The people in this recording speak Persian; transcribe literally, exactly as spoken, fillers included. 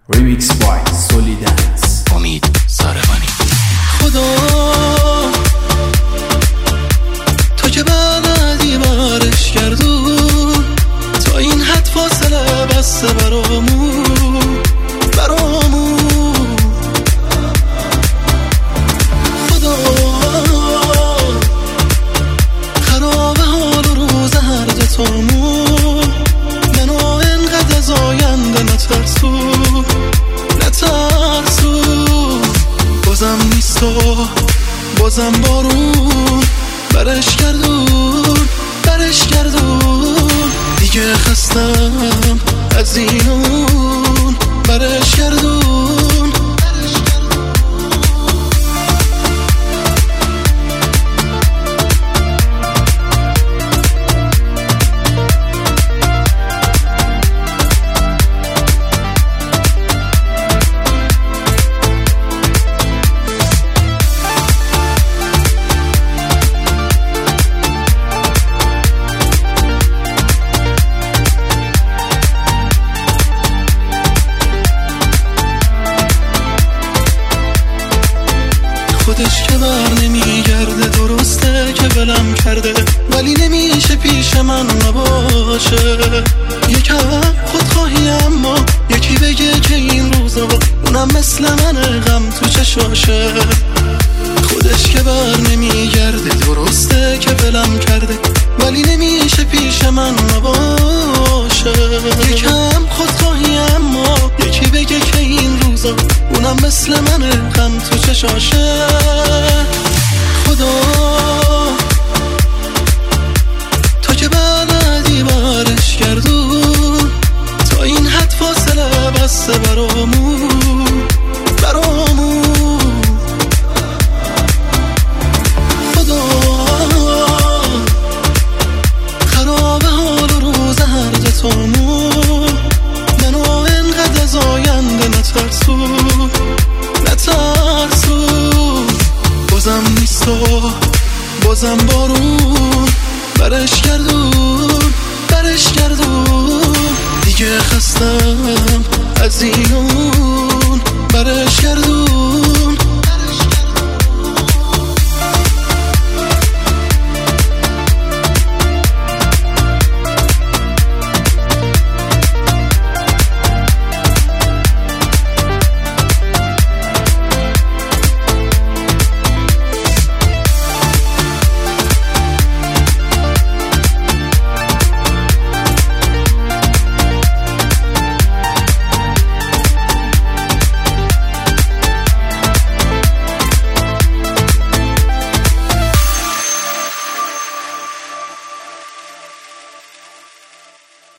Remix by Solidance. امید ساربانی. خدا تو که بلدی بارش گردون، تا این حد فاصله بسته برامون برامون خدا خراب حال و روز هر دتامون، منو انقدر از آینده نترسو نترسو بازم نیست و بازم بارون برش گردون برش گردون دیگه خستم از اینون برش گردون خودش که بر نمیگرده، درسته که ولم کرده، ولی نمیشه پیش من نباشه. یکم خودخواهی اما یکی بگه که این روزا اونم مثل منه غم تو چشاشه. خودش که بر نمیگرده، درسته که ولم کرده، ولی نمیشه پیش من نباشه. یکم خودخواهی اما یکی بگه که این روزا اونم مثل منه غم تو چشاشه. خدا تو که بلدی بارش گردون، تا این حد فاصله بسته برامون برامون خدا خراب حال و روز هر دتامون، منو انقدر از آینده نترسو نترسو بازم نیست و بازم بارون برش گردون برش گردون دیگه خستم از اینو